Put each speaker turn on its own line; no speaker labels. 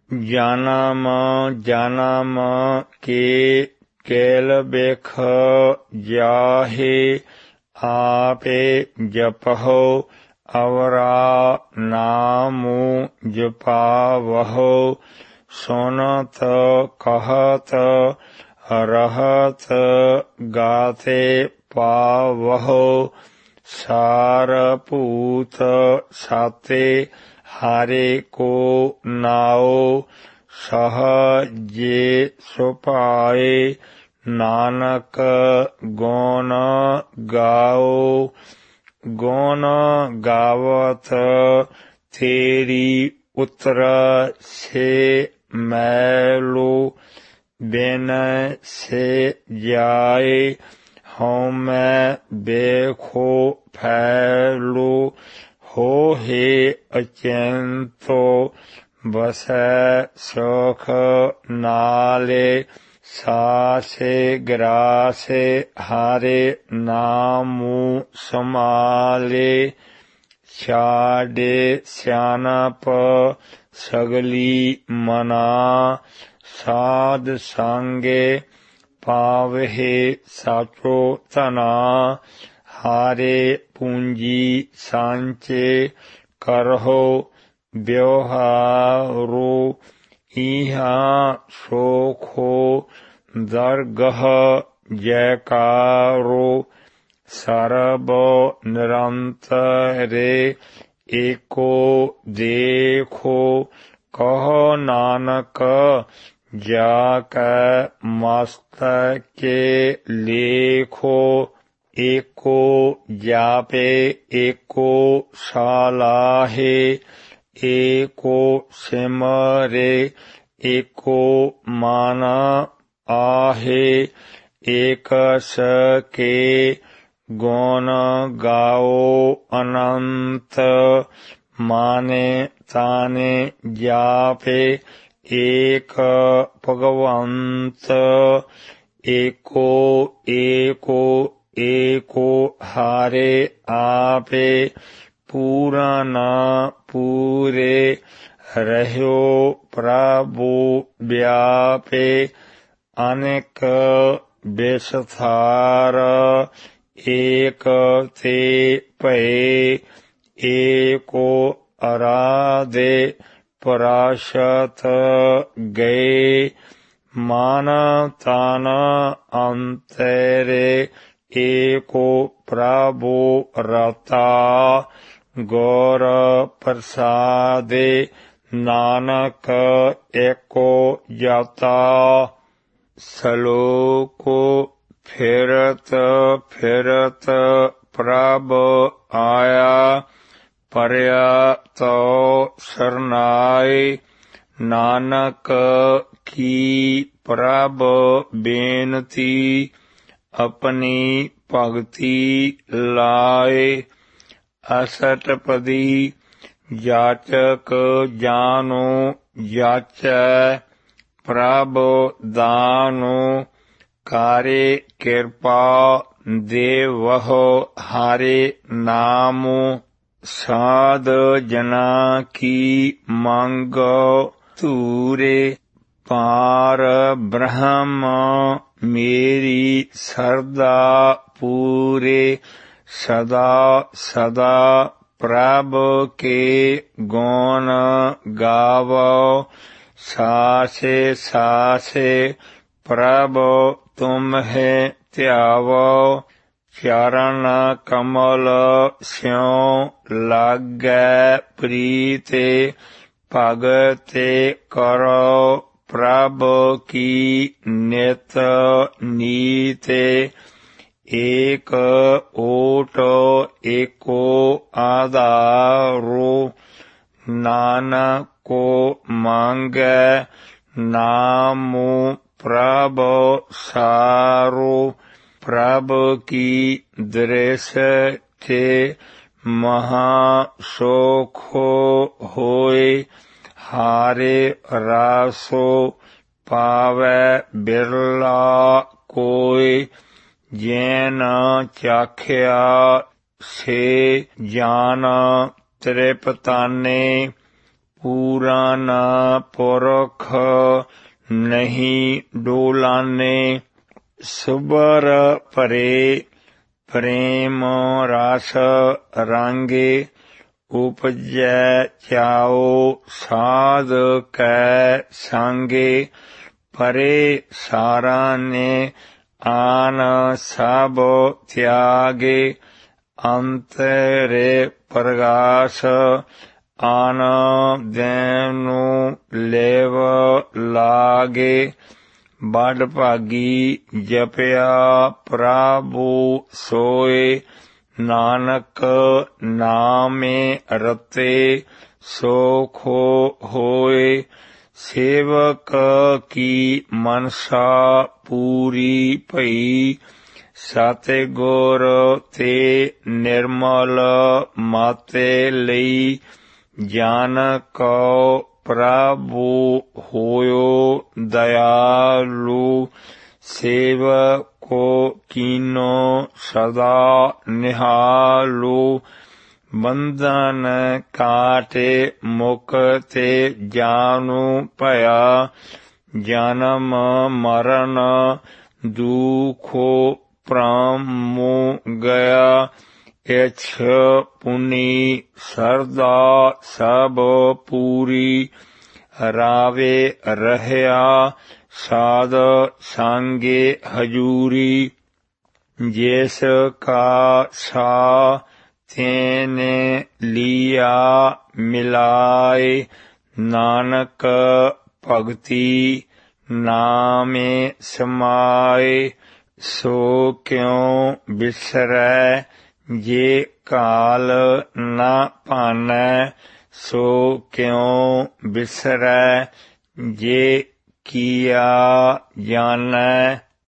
ਜਨਮ ਜਨਮ ਕੇ ਕੇਲ ਬਿਖ ਜਾਹੇ ਆਪੇ ਜਪਹੁ ਅਵਰਾ ਨਾਮੁ ਜਪਾਵਹੁ ਸੁਨਤ ਕਹਤ ਰਹਤ ਗਾਤੇ ਪਾਵਹੁ ਸਾਰ ਭੂਤ ਸਾਤੇ ਹਰਿ ਕੋ ਨਾਉ ਸਹਜੇ ਸੁਭਾਏ ਨਾਨਕ ਗੁਣ ਗਾਓ ਗੁਣ ਗਾਵਤ ਤੇਰੀ ਉਤਰ ਸੇ ਮੈਲੋ ਬਿਨ ਸੇ ਜਾਏ ਹਉਮੈ ਬੇਖੋ ਫੈਲੋ ਹੋਹਿ ਅਚਿੰਤੋ ਬਸੈ ਸੁਖ ਨਾਲੇ ਸਾਸੇ ਗਰਾਸੇ ਹਰਿ ਨਾਮੁ ਸਮਾਲੇ ਛਾਡੇ ਸਿਆਣਪ ਸਗਲੀ ਮਨਾ ਸਾਧ ਸੰਗੇ ਪਾਵਹਿ ਸਾਚੋ ਧਨਾ ਹਾਰੇ ਪੂੰਜੀ ਸਾਂਚੇ ਕਰਹੁ ਵਿਵਹਾਰੋ ਇਹਾ ਸੋਖੋ ਦਰਗਹ ਜੈਕਾਰੋ ਸਰਬ ਨਿਰੰਤਰੇ ਏਕੋ ਦੇਖੋ ਕਹੋ ਨਾਨਕ ਜਾ ਕੈ ਮਸਤਕੇ ਲੇਖੋ ਏਕੋ ਜਾਪੇ ਏਕੋ ਸਾਲਾਹੇ ਏਕੋ ਸਿਮਰੇ ਏਕੋ ਮਨ ਆਹੇ ਏਕ ਸਕੇ ਗੁਣ ਗਾਓ ਅਨੰਤ ਮਾਨੇ ਤਾਨੇ ਜਾਪੇ ਏਕ ਭਗਵੰਤ ਏਕੋ ਏਕੋ ਏਕੋ ਹਾਰੇ ਆਪੇ ਪੂਰਨ ਪੂਰੇ ਰਹਿਓ ਪ੍ਰਭੂ ਵਿਆਪੇ ਅਨੇਕ ਵਿਸਥਾਰ ਏਕ ਤੇ ਭਏ ਏਕੋ ਅਰਾਧੇ ਪਰਾਸ਼ਤ ਗਏ ਮਨ ਤਨ ਅੰਤਰੇ ਏਕੋ ਪ੍ਰਭੂ ਰਤਾ ਗੁਰ ਪ੍ਰਸਾਦੇ ਨਾਨਕ ਏਕੋ ਜਾਤਾ ਸਲੋਕੋ ਫਿਰਤ ਫਿਰਤ ਪ੍ਰਭ ਆਇਆ ਪਰਿਆ ਤੋ ਸਰਨਾਏ ਨਾਨਕ ਕੀ ਪ੍ਰਭ ਬੇਨਤੀ ਆਪਣੀ ਭਗਤੀ ਲਾਏ ਅਸਟਪਦੀ ਜਾਚਕ ਜਾਨੋ ਜਾਚੈ ਪ੍ਰਭ ਦਾਨੋ ਕਾਰੇ ਕਿਰਪਾ ਦੇਵਹੁ ਹਰਿ ਨਾਮੁ ਸਾਧ ਜਨਾ ਕੀ ਮੰਗ ਧੂਰੇ ਪਾਰ ਬ੍ਰਹਮ ਮੇਰੀ ਸਰਦਾ ਪੂਰੇ ਸਦਾ ਸਦਾ ਪ੍ਰਭ ਕੇ ਗੁਣ ਗਾਵੋ ਸਾਸੇ ਸਾਸੇ ਪ੍ਰਭ ਤੁਮਹਿ ਧਿਆਵੋ ਚਰਨ ਕਮਲ ਸਿਉ ਲਾਗੈ ਪ੍ਰੀਤੇ ਭਗਤੇ ਕਰੋ ਪ੍ਰਭ ਕੀ ਨਿਤ ਨੀਤੇ ਏਕ ਓਟ ਏਕੋ ਆਧਾਰੋ ਨਾਨਕੋ ਮੰਗੈ ਨਾਮੁ ਪ੍ਰਭ ਸਾਰੋ ਪ੍ਰਭ ਕੀ ਦ੍ਰਿਸ਼ ਤੇ ਮਹਾ ਸੋਖੋ ਹੋਏ ਹਾਰੇ ਰਾਸੋ ਪਾਵੈ ਬਿਰਲਾ ਕੋਇ ਜੈਨ ਚਾਖਿਆ ਸੇ ਜਾਨ ਤ੍ਰਿਪਤਾਨੇ पुराना पुरख नहीं डोलाने। सुबर परे प्रेम रस रांगे। उपजै चाओ साध कै सांगे। परे सारा ने आन सब त्यागे। अंतरे प्रगास आन दैनु लेव लागे। बड़ भागी जपया प्रभु सोए। नानक नामे रते सोखो होए। सेवक की मनसा पूरी भई। सतगुर ते निर्मल माते लई। जान को प्रभु होयो दयालु। सेवको कीनो सदा निहालु। बंधन काटे मुक्ते जानु भया। जन्म मरण दुखो प्रमु गया। इछ पुनि सरदा सब पूरी। रावे रहया साध सांगे हजूरी। जिस का सा तेने लिया मिलाए। नानक भगति नामे समाए। सो क्यों बिसरै जे काल न पानै। सो क्यों बिसरै जे किया जानै।